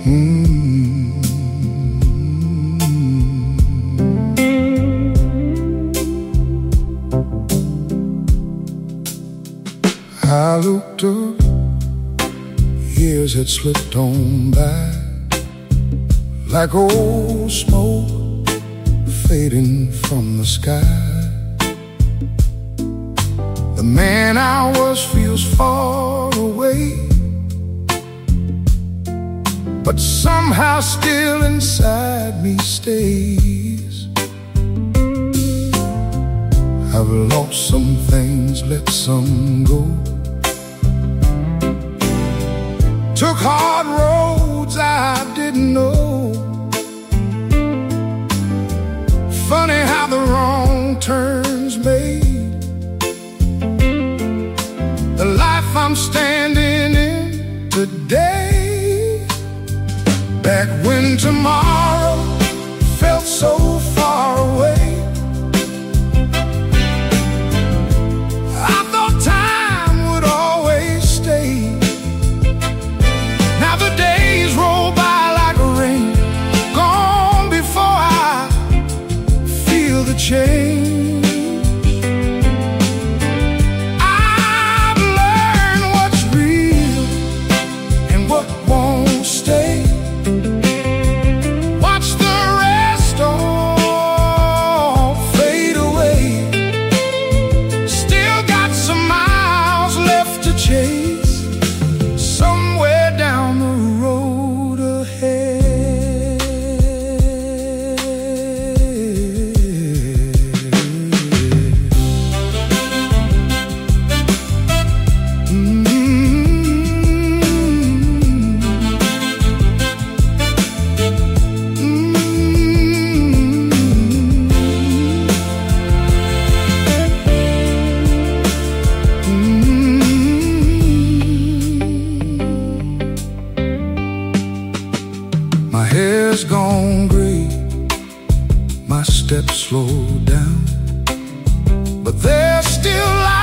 I looked up, years had slipped on by, like old smoke fading from the sky. The man I was feels far away, but somehow still inside me stays. I've lost some things, let some go. Took hard roads I didn't know. Funny how the wrong turns made the life I'm standing in today. Back when tomorrow felt so far away, I thought time would always stay. Now the days roll by like rain, gone before I feel the change. I've learned what's real and what won't stay. Watch the rest all fade away. Still got some miles left to chase, somewhere down the road ahead. My hair's gone gray, my steps slow down, but there's still light